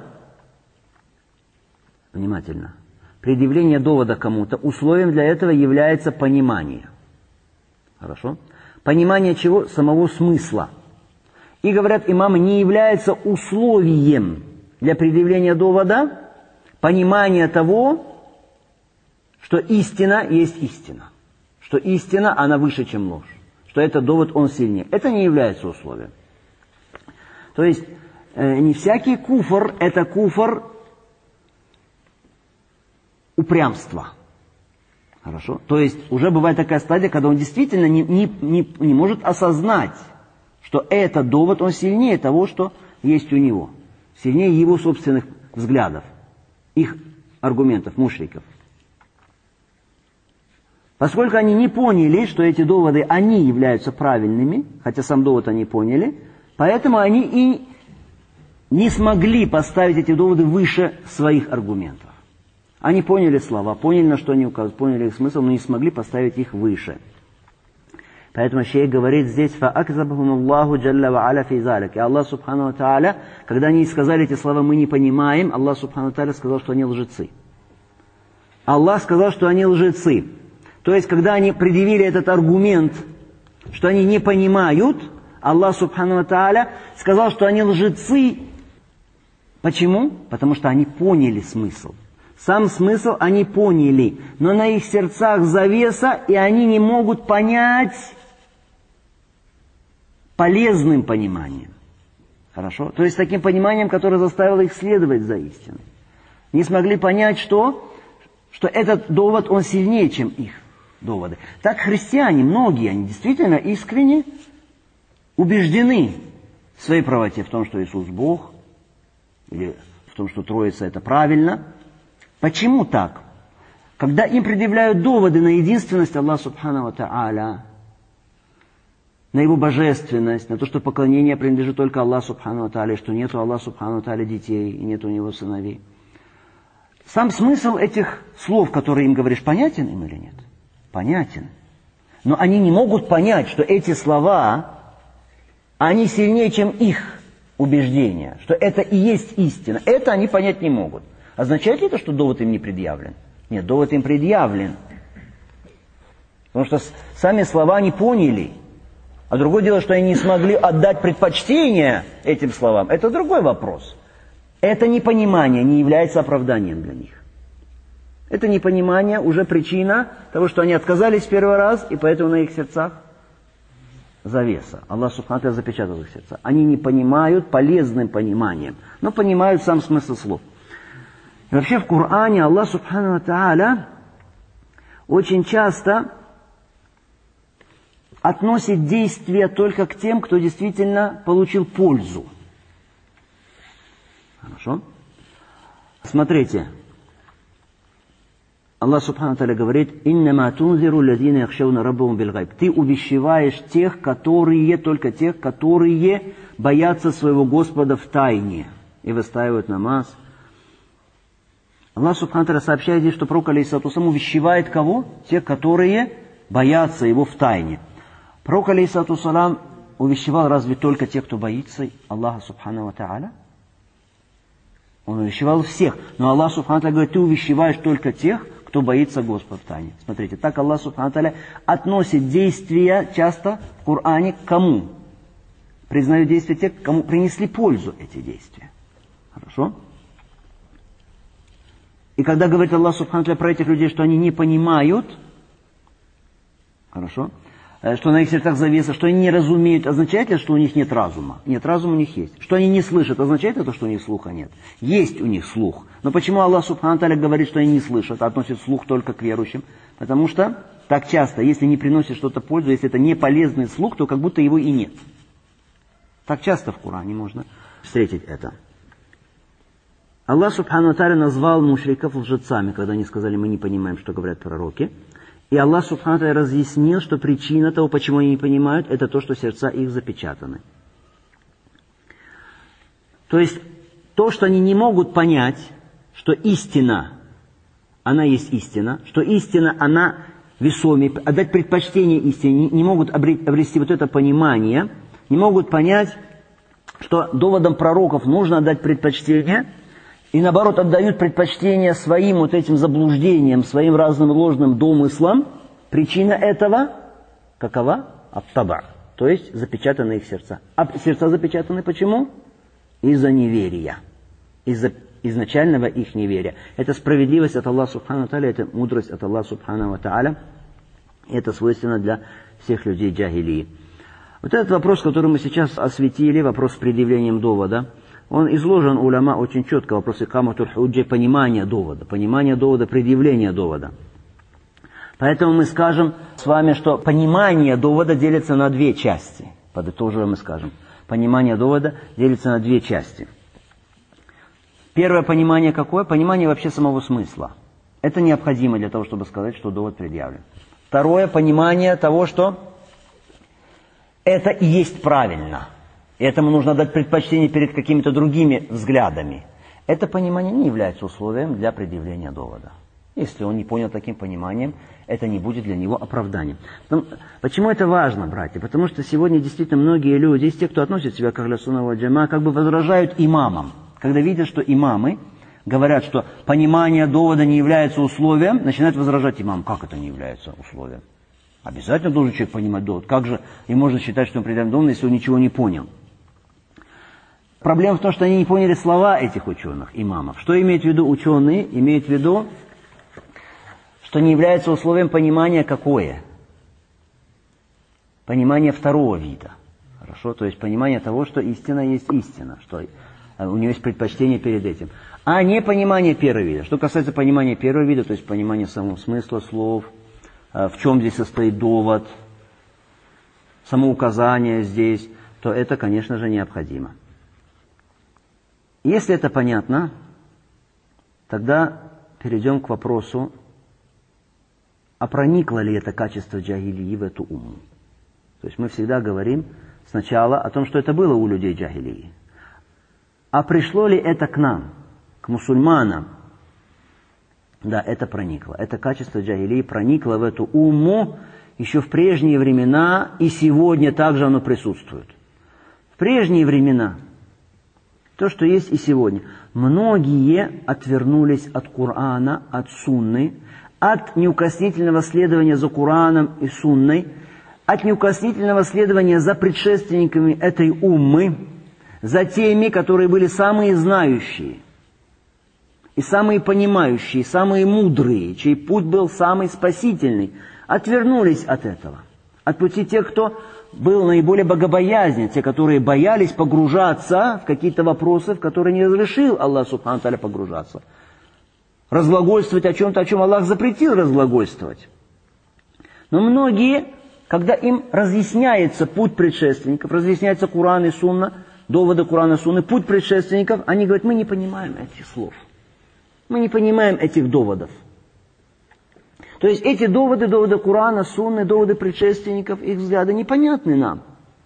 внимательно, предъявление довода кому-то, условием для этого является понимание. Хорошо? Понимание чего? Самого смысла. И, говорят имамы, не является условием для предъявления довода понимание того, что истина есть истина. Что истина, она выше, чем ложь. Что этот довод, он сильнее. Это не является условием. То есть, не всякий куфр, это куфр упрямства. Хорошо? То есть, уже бывает такая стадия, когда он действительно не может осознать, что этот довод, он сильнее того, что есть у него. Сильнее его собственных взглядов, их аргументов, мушриков. Поскольку они не поняли, что эти доводы, они являются правильными, хотя сам довод они поняли, поэтому они и не смогли поставить эти доводы выше своих аргументов. Они поняли слова, поняли, на что они указывают, поняли их смысл, но не смогли поставить их выше. Поэтому шейх говорит здесь, فَأَكْذَبَهُمُ اللَّهُ جَلَّ وَعَلَى فِي ذَلِكَ. И Аллах Субхану ва Тааля, когда они сказали эти слова, мы не понимаем, Аллах Субхану ва Тааля сказал, что они лжецы. Аллах сказал, что они лжецы. То есть, когда они предъявили этот аргумент, что они не понимают, Аллах Субхану ва Тааля сказал, что они лжецы. Почему? Потому что они поняли смысл. Сам смысл они поняли, но на их сердцах завеса, и они не могут понять полезным пониманием. Хорошо? То есть таким пониманием, которое заставило их следовать за истиной. Не смогли понять, что этот довод, он сильнее, чем их доводы. Так христиане, многие, они действительно искренне убеждены в своей правоте, в том, что Иисус Бог, или в том, что Троица это правильно. Почему так? Когда им предъявляют доводы на единственность Аллаха Субхану ва Тааля, на Его божественность, на то, что поклонение принадлежит только Аллаху Субхану ва Тааля, что нет у Аллаха Субхану ва Тааля детей, и нет у Него сыновей. Сам смысл этих слов, которые им говоришь, понятен им или нет? Понятен. Но они не могут понять, что эти слова, они сильнее, чем их убеждения, что это и есть истина. Это они понять не могут. Означает ли это, что довод им не предъявлен? Нет, довод им предъявлен. Потому что сами слова не поняли. А другое дело, что они не смогли отдать предпочтение этим словам. Это другой вопрос. Это непонимание не является оправданием для них. Это непонимание уже причина того, что они отказались в первый раз, и поэтому на их сердцах завеса. Аллах Субхану ва Тааля запечатал их сердца. Они не понимают полезным пониманием, но понимают сам смысл слов. И вообще в Коране Аллах Субхану ва Тааля очень часто относит действия только к тем, кто действительно получил пользу. Хорошо? Смотрите. Аллах Субхану ва Тааля говорит: «Иннама тунзиру лазина яхшауна раббахум билгайб». Ты увещеваешь только тех, которые боятся своего Господа в тайне и выстаивают намаз. Аллах Субхану ва Тааля сообщает здесь, что пророк алейхиссалату вассалам увещевает кого? Тех, которые боятся его в тайне. Пророк алейхиссалату вассалам увещевал разве только тех, кто боится Аллаха Субхану ва Тааля? Он увещевал всех. Но Аллах Субхану ва Тааля говорит: ты увещеваешь только тех, кто боится Господа в тайне. Смотрите, так Аллах Субхану ва Тааля относит действия часто в Коране к кому? Признают действия тех, кому принесли пользу эти действия. Хорошо? И когда говорит Аллах Субхану ва Тааля про этих людей, что они не понимают, хорошо, что на их сердцах завеса, что они не разумеют, означает ли, что у них нет разума? Нет, разум у них есть. Что они не слышат, означает это, что у них слуха нет? Есть у них слух. Но почему Аллах Субхану ва Тааля говорит, что они не слышат, а относит слух только к верующим? Потому что так часто, если не приносит что-то пользу, если это не полезный слух, то как будто его и нет. Так часто в Коране можно встретить это. Аллах Субхану ва Тааля назвал мушриков лжецами, когда они сказали: мы не понимаем, что говорят пророки. И Аллах Субхану ва Тааля разъяснил, что причина того, почему они не понимают, это то, что сердца их запечатаны. То есть, то, что они не могут понять, что истина, она есть истина, что истина, она весомее, отдать предпочтение истине, не могут обрести вот это понимание, не могут понять, что доводам пророков нужно отдать предпочтение, и наоборот отдают предпочтение своим вот этим заблуждениям, своим разным ложным домыслам. Причина этого какова? Ат-таба, то есть запечатаны их сердца. А сердца запечатаны почему? Из-за неверия, из-за изначального их неверия. Это справедливость от Аллаха Субхану ва Тааля, это мудрость от Аллаха Субхану ва Тааля. Это свойственно для всех людей джахилии. Вот этот вопрос, который мы сейчас осветили, вопрос с предъявлением довода, он изложен у уляма очень четко, вопрос икаматуль худжа, понимание довода, предъявление довода. Поэтому мы скажем с вами, что понимание довода делится на две части. Подытоживаем мы скажем. Понимание довода делится на две части. Первое понимание какое? Понимание вообще самого смысла. Это необходимо для того, чтобы сказать, что довод предъявлен. Второе понимание того, что это и есть правильно. И этому нужно дать предпочтение перед какими-то другими взглядами. Это понимание не является условием для предъявления довода. Если он не понял таким пониманием, это не будет для него оправданием. Почему это важно, братья? Потому что сегодня действительно многие люди, из тех, кто относит себя к ахлю сунна валь джамаа, как бы возражают имамам. Когда видят, что имамы говорят, что понимание довода не является условием, начинают возражать имам. Как это не является условием? Обязательно должен человек понимать довод. Как же и можно считать, что он предъявляет довод, если он ничего не понял? Проблема в том, что они не поняли слова этих ученых, имамов. Что имеют в виду ученые? Имеют в виду, что не является условием понимания какое? Понимание второго вида. Хорошо? То есть понимание того, что истина есть истина, что у нее есть предпочтение перед этим. А не понимание первого вида. Что касается понимания первого вида, то есть понимание самого смысла слов, в чем здесь состоит довод, самоуказание здесь, то это, конечно же, необходимо. Если это понятно, тогда перейдем к вопросу, а проникло ли это качество джахилии в эту умму? То есть мы всегда говорим сначала о том, что это было у людей джахилии. А пришло ли это к нам, к мусульманам? Да, это проникло. Это качество джахилии проникло в эту умму еще в прежние времена, и сегодня также оно присутствует. В прежние времена, то, что есть и сегодня, многие отвернулись от Корана, от Сунны, от неукоснительного следования за Кораном и Сунной, от неукоснительного следования за предшественниками этой уммы, за теми, которые были самые знающие, и самые понимающие, и самые мудрые, чей путь был самый спасительный, отвернулись от этого. От пути тех, кто был наиболее богобоязнен, те, которые боялись погружаться в какие-то вопросы, в которые не разрешил Аллах Субхану ва Тааля погружаться. Разглагольствовать о чем-то, о чем Аллах запретил разглагольствовать. Но многие, когда им разъясняется путь предшественников, разъясняется Куран и Сунна, доводы Курана и Сунны, путь предшественников, они говорят, мы не понимаем этих слов. Мы не понимаем этих доводов. То есть эти доводы, доводы Курана, Сунны, доводы предшественников, их взгляды непонятны нам.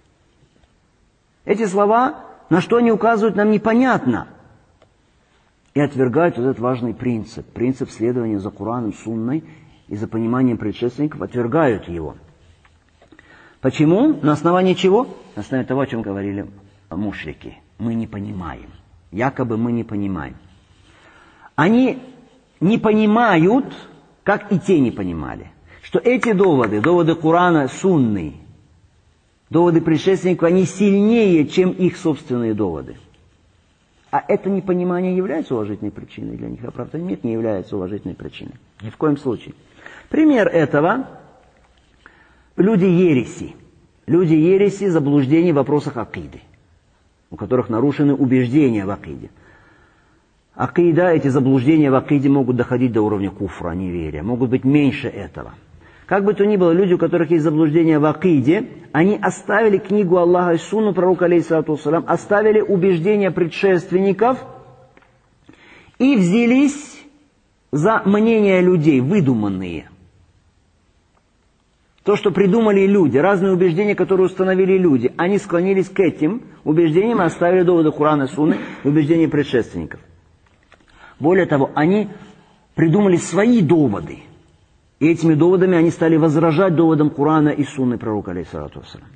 Эти слова, на что они указывают, нам непонятно. И отвергают вот этот важный принцип. Принцип следования за Кураном, Сунной и за пониманием предшественников, отвергают его. Почему? На основании чего? На основании того, о чем говорили мушрики. Мы не понимаем. Якобы мы не понимаем. Они не понимают, как и те не понимали, что эти доводы, доводы Курана, Сунны, доводы предшественников, они сильнее, чем их собственные доводы. А это непонимание является уважительной причиной для них, а правда нет, не является уважительной причиной. Ни в коем случае. Пример этого – люди ереси. Люди ереси, заблуждений в вопросах акиды, у которых нарушены убеждения в акиде. Акида, эти заблуждения в акиде могут доходить до уровня куфра, неверия, могут быть меньше этого. Как бы то ни было, люди, у которых есть заблуждения в акиде, они оставили книгу Аллаха и Сунну пророка, алейхиссалату вассалям, оставили убеждения предшественников и взялись за мнения людей, выдуманные. То, что придумали люди, разные убеждения, которые установили люди, они склонились к этим убеждениям и оставили доводы Корана и Сунны и убеждения предшественников. Более того, они придумали свои доводы. И этими доводами они стали возражать доводам Корана и Сунны пророка, алейхиссалату вассалям.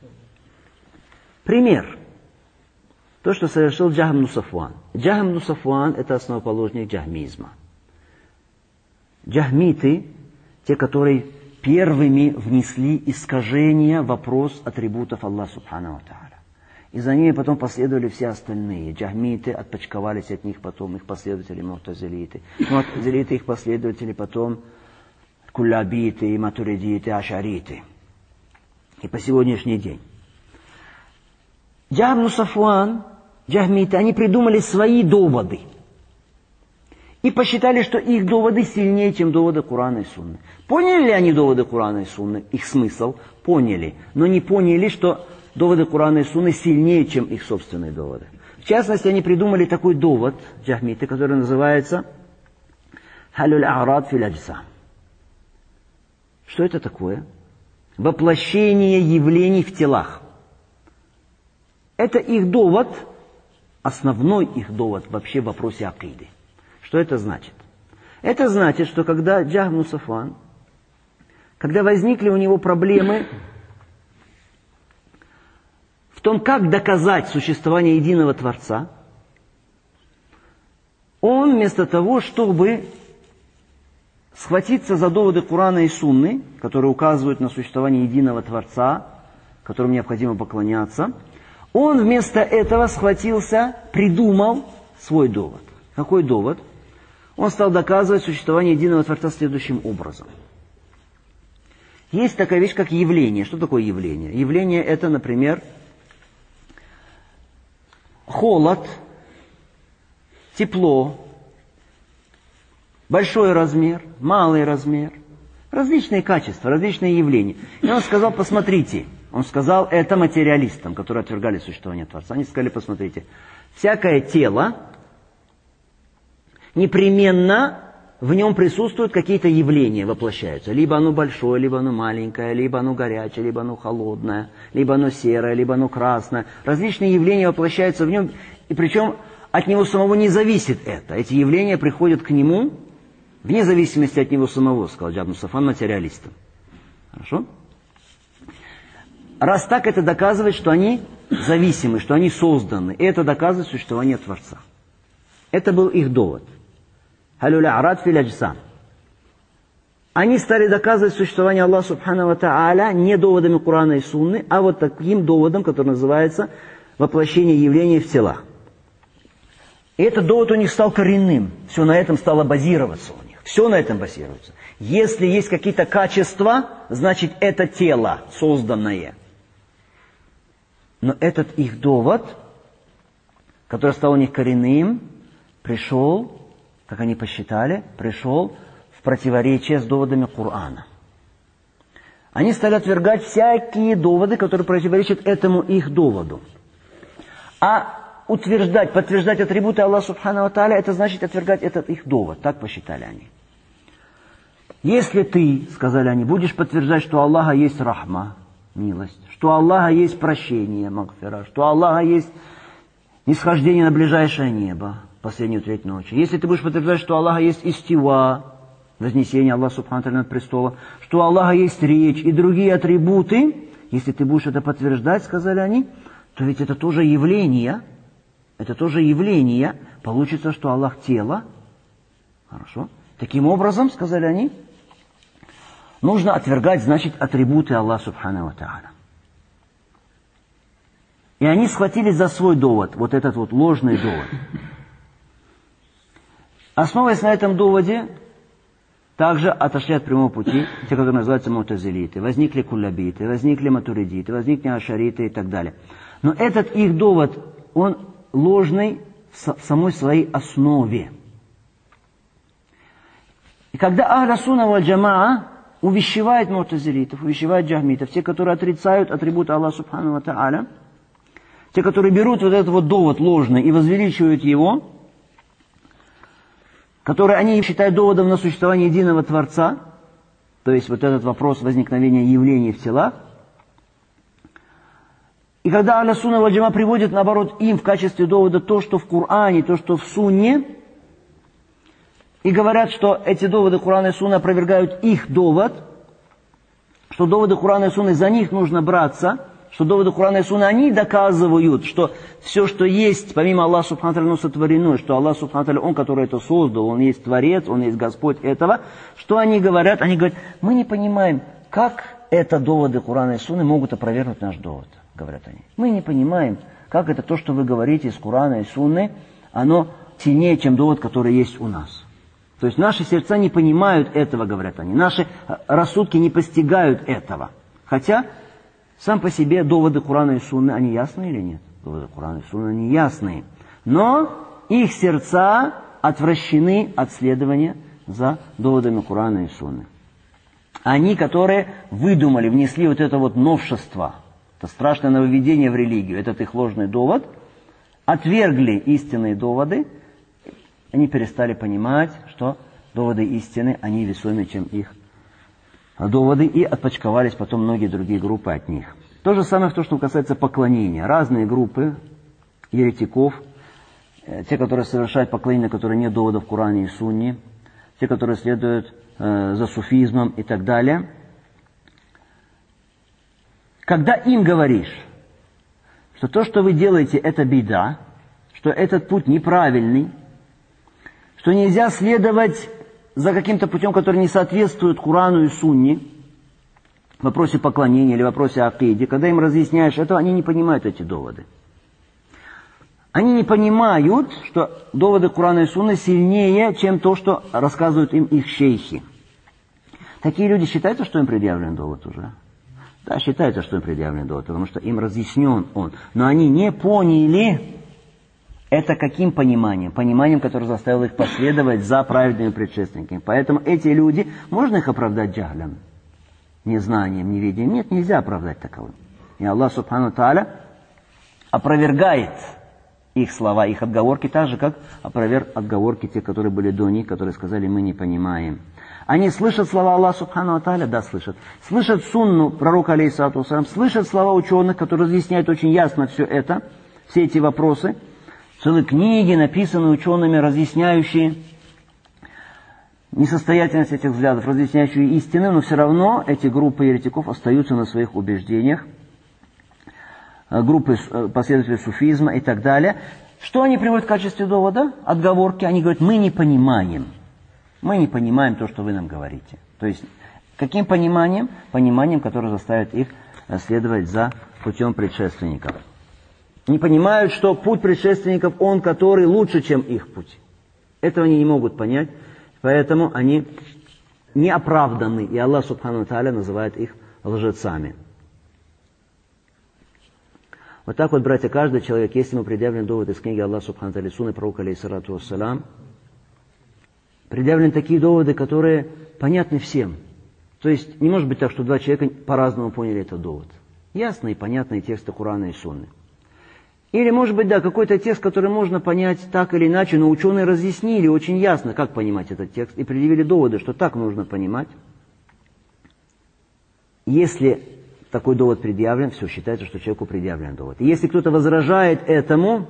Пример. То, что совершил Джахм ибн Сафван. Джахм ибн Сафван – это основоположник джахмизма. Джахмиты, те, которые первыми внесли искажение в вопрос атрибутов Аллаха Субхану ва Тааля. И за ними потом последовали все остальные. Джахмиты отпочковались от них, потом их последователи му'тазилиты. Му'тазилиты, их последователи, потом куллабиты, матуридиты, ашариты. И по сегодняшний день. Джахм ибн Сафван, джахмиты, они придумали свои доводы. И посчитали, что их доводы сильнее, чем доводы Корана и Сунны. Поняли ли они доводы Корана и Сунны? Их смысл? Поняли. Но не поняли, что доводы Корана и Сунны сильнее, чем их собственные доводы. В частности, они придумали такой довод, джахмиты, который называется «Халюль а'рад фил аджсам». Что это такое? Воплощение явлений в телах. Это их довод, основной их довод вообще в вопросе акиды. Что это значит? Это значит, что когда Джахм ибн Сафван, когда возникли у него проблемы в том, как доказать существование единого Творца, он вместо того, чтобы схватиться за доводы Корана и Сунны, которые указывают на существование единого Творца, которому необходимо поклоняться, он вместо этого схватился, придумал свой довод. Какой довод? Он стал доказывать существование единого Творца следующим образом. Есть такая вещь, как явление. Что такое явление? Явление – это, например, холод, тепло, большой размер, малый размер, различные качества, различные явления. И он сказал, посмотрите, он сказал это материалистам, которые отвергали существование Творца. Они сказали, посмотрите, всякое тело, непременно в нем присутствуют какие-то явления, воплощаются. Либо оно большое, либо оно маленькое, либо оно горячее, либо оно холодное, либо оно серое, либо оно красное. Различные явления воплощаются в нем, и причем от него самого не зависит это. Эти явления приходят к нему вне зависимости от него самого, сказал Джахм ибн Сафван материалистам. Хорошо? Раз так, это доказывает, что они зависимы, что они созданы. И это доказывает существование Творца. Это был их довод. Халюль а'рад фил аджсам. Они стали доказывать существование Аллаха Субхану ва Тааля не доводами Корана и Сунны, а вот таким доводом, который называется воплощение явлений в телах. И этот довод у них стал коренным. Все на этом стало базироваться у них. Все на этом базируется. Если есть какие-то качества, значит это тело созданное. Но этот их довод, который стал у них коренным, пришел, как они посчитали, пришел в противоречие с доводами Корана. Они стали отвергать всякие доводы, которые противоречат этому их доводу. А утверждать, подтверждать атрибуты Аллаха Субхану ва Тааля, это значит отвергать этот их довод. Так посчитали они. Если ты, сказали они, будешь подтверждать, что у Аллаха есть рахма, милость, что у Аллаха есть прощение, магфира, что у Аллаха есть нисхождение на ближайшее небо, последнюю треть ночи. Если ты будешь подтверждать, что у Аллаха есть истива, вознесение Аллаха Субхану ва Тааля над престолом, что у Аллаха есть речь и другие атрибуты, если ты будешь это подтверждать, сказали они, то ведь это тоже явление, получится, что Аллах тело. Хорошо. Таким образом, сказали они, нужно отвергать, значит, атрибуты Аллаха Субхану ва Тааля. И они схватились за свой довод, вот этот вот ложный довод. Основываясь на этом доводе, также отошли от прямого пути те, которые называются му'тазилиты. Возникли куллабиты, возникли матуридиты, возникли ашариты и так далее. Но этот их довод, он ложный в самой своей основе. И когда Ахля Сунна валь Джамаа увещевает му'тазилитов, увещевает джахмитов, те, которые отрицают атрибуты Аллаха Субхану ва Тааля, те, которые берут вот этот вот довод ложный и возвеличивают его, который они считают доводом на существование единого Творца, То есть вот этот вопрос возникновения явлений в телах. И когда Ахлю Сунна валь Джамаа приводит, наоборот, им в качестве довода то, что в Коране, то, что в Сунне, и говорят, что эти доводы Корана и Сунны опровергают их довод, что доводы Корана и Сунны, за них нужно браться, что доводы Корана и Сунны, они доказывают, что все, что есть, помимо Аллаха Субхану ва Тааля, сотворено, что Аллах Субхану ва Тааля, Он, который это создал, Он есть Творец, Он есть Господь этого. Что они говорят? Они говорят, мы не понимаем, как это доводы Корана и Сунны могут опровергнуть наш довод, говорят они. Мы не понимаем, как это то, что вы говорите из Корана и Сунны, оно сильнее, чем довод, который есть у нас. То есть наши сердца не понимают этого, говорят они. Наши рассудки не постигают этого. Хотя сам по себе доводы Корана и Сунны, они ясные или нет? Доводы Корана и Сунны, они ясные. Но их сердца отвращены от следования за доводами Корана и Сунны. Они, которые выдумали, внесли вот это вот новшество, это страшное нововведение в религию, этот их ложный довод, отвергли истинные доводы, они перестали понимать, что доводы истины, они весомее, чем их доводы, и отпочковались потом многие другие группы от них. То же самое, что касается поклонения. Разные группы еретиков, те, которые совершают поклонение, которые нет доводов в Коране и Сунне, те, которые следуют за суфизмом и так далее. Когда им говоришь, что то, что вы делаете, это бида, что этот путь неправильный, что нельзя следовать за каким-то путем, который не соответствует Корану и Сунне, в вопросе поклонения или в вопросе акиды, когда им разъясняешь это, они не понимают эти доводы. Они не понимают, что доводы Корана и Сунны сильнее, чем то, что рассказывают им их шейхи. Такие люди считают, что им предъявлен довод уже? Да, считается, что им предъявлен довод, потому что им разъяснен он. Но они не поняли это каким пониманием? Пониманием, которое заставило их последовать за праведными предшественниками. Поэтому эти люди, можно их оправдать джахлем, незнанием, неведением? Нет, нельзя оправдать таковым. И Аллах Субхану ва Тааля опровергает их слова, их отговорки, так же, как опроверг отговорки тех, которые были до них, которые сказали, мы не понимаем. Они слышат слова Аллаха Субхану ва Тааля? Да, слышат. Слышат сунну пророка, алейхиссалату вассалям, слышат слова ученых, которые разъясняют очень ясно все это, все эти вопросы. Целые книги, написанные учеными, разъясняющие несостоятельность этих взглядов, разъясняющие истины, но все равно эти группы еретиков остаются на своих убеждениях, группы последователей суфизма и так далее. Что они приводят в качестве довода? Отговорки. Они говорят, мы не понимаем то, что вы нам говорите. То есть, каким пониманием? Пониманием, которое заставит их следовать за путем предшественников. Не понимают, что путь предшественников, он, который лучше, чем их путь. Этого они не могут понять, поэтому они не оправданы, и Аллах Субхану ва Тааля называет их лжецами. Вот так вот, братья, каждый человек, если ему предъявлен довод из книги Аллаха Субхану ва Тааля, Сунны пророка, алейхиссалату вассалам, предъявлены такие доводы, которые понятны всем. То есть не может быть так, что два человека по-разному поняли этот довод. Ясные и понятные тексты Корана и Сунны. Или, может быть, да, какой-то текст, который можно понять так или иначе, но ученые разъяснили очень ясно, как понимать этот текст, и предъявили доводы, что так нужно понимать. Если такой довод предъявлен, все, считается, что человеку предъявлен довод. И если кто-то возражает этому,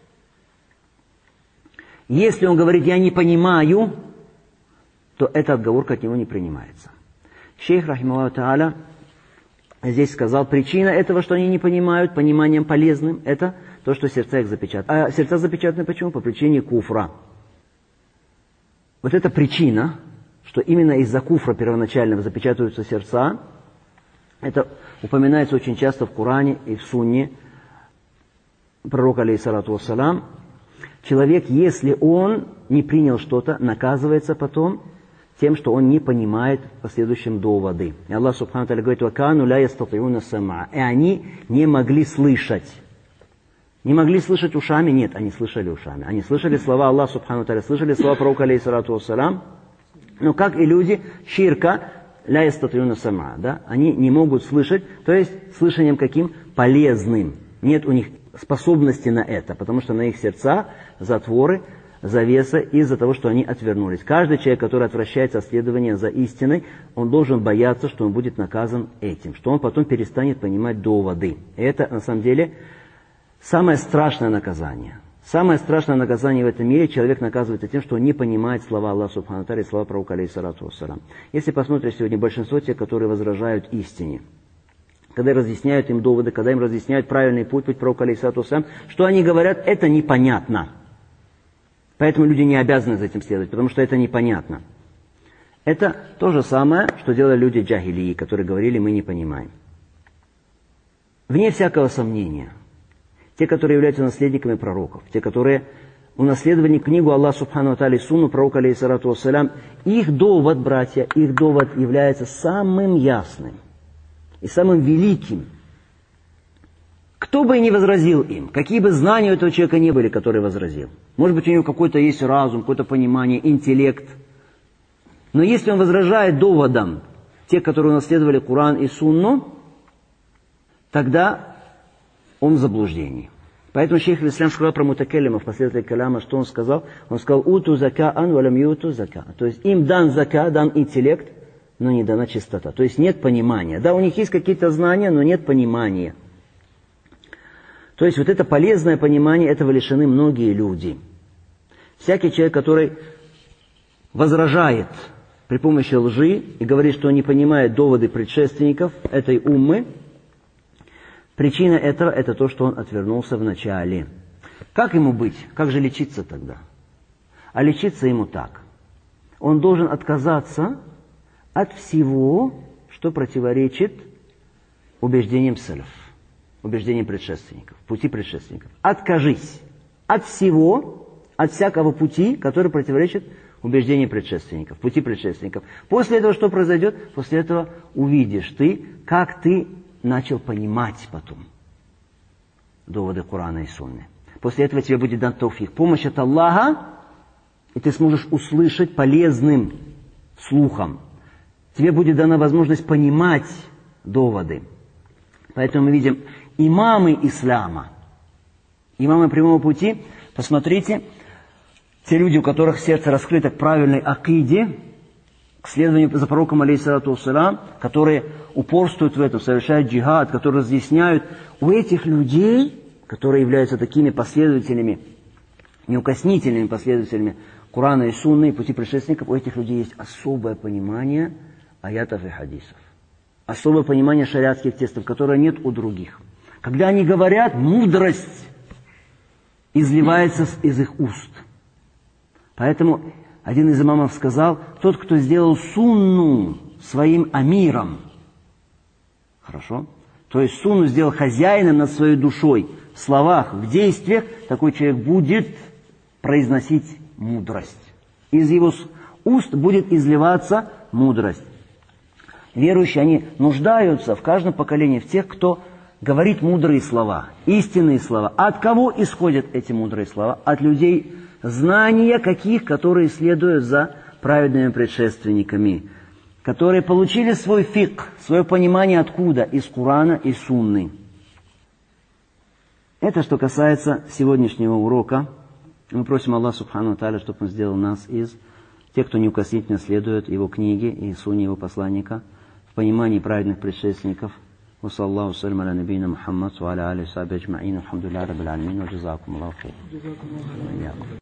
если он говорит «я не понимаю», то эта отговорка от него не принимается. Шейх, рахимахуллаху тааля, здесь сказал, причина этого, что они не понимают, пониманием полезным, это то, что сердца их запечатаны. А сердца запечатаны почему? По причине куфра. Вот эта причина, что именно из-за куфра первоначального запечатываются сердца, это упоминается очень часто в Коране и в Сунне пророка, алейхиссалату вассалам. Человек, если он не принял что-то, наказывается потом тем, что он не понимает в последующем доводы. И Аллах Субхану ва Тааля говорит, «Вакану ля ястатиуна сам'a». И они не могли слышать. Не могли слышать ушами? Нет, они слышали ушами. Они слышали слова Аллаха Субхану ва Тааля, слышали слова пророка, алейхиссалату вассалам. Но как и люди, ширка, ля ястатиуна сам'a, да? Они не могут слышать, то есть слышанием каким? Полезным. Нет у них способности на это, потому что на их сердца затворы завеса из-за того, что они отвернулись. Каждый человек, который отвращается от следования за истиной, он должен бояться, что он будет наказан этим, что он потом перестанет понимать доводы. И это, на самом деле, самое страшное наказание. Самое страшное наказание в этом мире человек наказывается тем, что он не понимает слова Аллаха Субхану ва Тааля и слова пророка алейхиссалату вассалям. Если посмотришь сегодня большинство тех, которые возражают истине, когда разъясняют им доводы, когда им разъясняют правильный путь пророка алейхиссалату вассалям, что они говорят, это непонятно. Поэтому люди не обязаны за этим следовать, потому что это непонятно. Это то же самое, что делали люди джахилии, которые говорили, мы не понимаем. Вне всякого сомнения, те, которые являются наследниками пророков, те, которые унаследовали книгу Аллаха Субхану ва Тааля и сунну пророка алейхиссалату вассалям, их довод, братья, их довод является самым ясным и самым великим. Кто бы и не возразил им, какие бы знания у этого человека не были, который возразил. Может быть, у него какой-то есть разум, какое-то понимание, интеллект. Но если он возражает доводам тех, которые унаследовали Коран и Сунну, тогда он в заблуждении. Поэтому шейх ал-Ислам сказал про мутакаллимов, последователей каляма, что он сказал? Он сказал, уту закаан валям юту зака. То есть им дан зака, дан интеллект, но не дана чистота. То есть нет понимания. Да, у них есть какие-то знания, но нет понимания. То есть вот это полезное понимание, этого лишены многие люди. Всякий человек, который возражает при помощи лжи и говорит, что он не понимает доводы предшественников этой уммы, причина этого – это то, что он отвернулся в начале. Как ему быть? Как же лечиться тогда? А лечиться ему так. Он должен отказаться от всего, что противоречит убеждениям салаф, убеждениям предшественников, пути предшественников. Откажись от всего, от всякого пути, который противоречит убеждениям предшественников, пути предшественников. После этого что произойдет? После этого увидишь ты, как ты начал понимать потом доводы Корана и Сунны. После этого тебе будет дан тауфик, помощь от Аллаха, и ты сможешь услышать полезным слухом. Тебе будет дана возможность понимать доводы. Поэтому мы видим имамы ислама, имамы прямого пути. Посмотрите, те люди, у которых сердце раскрыто к правильной акиде, к следованию за пророком алейхиссалату вассалям, которые упорствуют в этом, совершают джихад, которые разъясняют. У этих людей, которые являются такими последователями, неукоснительными последователями Корана и Сунны, и пути предшественников, у этих людей есть особое понимание аятов и хадисов. Особое понимание шариатских текстов, которое нет у других. Когда они говорят, мудрость изливается из их уст. Поэтому один из имамов сказал, тот, кто сделал сунну своим амиром, хорошо? То есть сунну сделал хозяином над своей душой, в словах, в действиях, такой человек будет произносить мудрость. Из его уст будет изливаться мудрость. Верующие, они нуждаются в каждом поколении в тех, кто говорит мудрые слова, истинные слова. А от кого исходят эти мудрые слова? От людей знания каких, которые следуют за праведными предшественниками, которые получили свой фикх, свое понимание откуда? Из Корана и Сунны. Это что касается сегодняшнего урока. Мы просим Аллаха Субхану ва Тааля, чтобы Он сделал нас из тех, кто неукоснительно следует Его книге и Сунне Его посланника, в понимании праведных предшественников. وصلى الله وسلم على نبينا محمد وعلى آله وصحبه أجمعين الحمد لله رب العالمين وجزاكم الله خير.